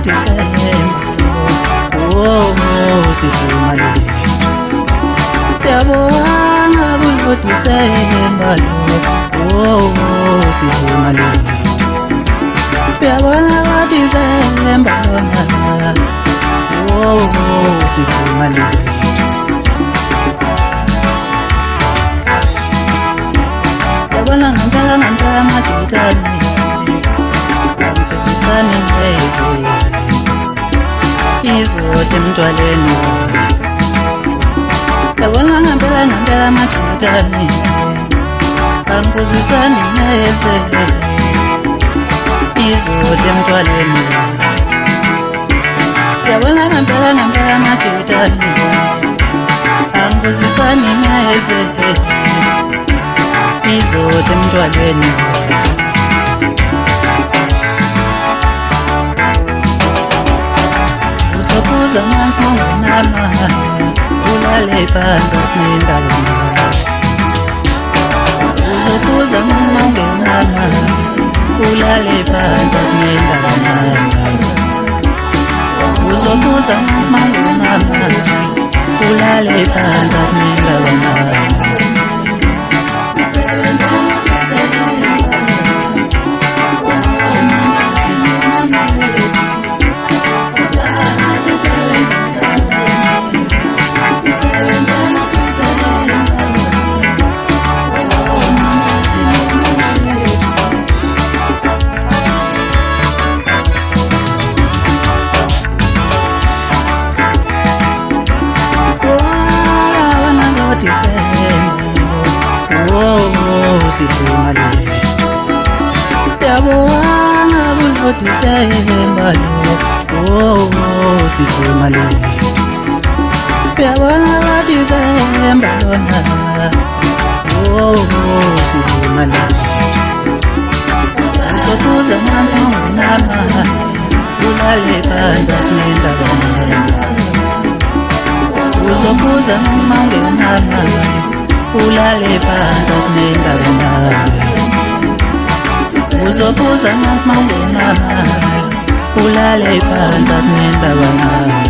Disemba sivuma lethu yabona kulo Disemba sivuma lethu yabona Disemba sivuma lethu yabona ngempela madodana sisani eze izode emntwaleni yabona ngempela madodana angikuzisani eze izode emntwaleni yabona ngempela madodana angikuzisani eze izode emntwaleni uzobuza amanzi ungenama ulale phansi asinendaba uzobuza amanzi ungenama ulale phansi asinendaba uzobuza amanzi ungenama ulale phansi asinendaba sivuma lethu yabona kulo Disemba sivuma lethu yabona Disemba sivuma lethu uzobuza amanzi ungenama ulale phansi asinendaba uzobuza amanzi ungenama ulale phansi asinendaba uzobuza amanzi ungenama ulale phansi asinendaba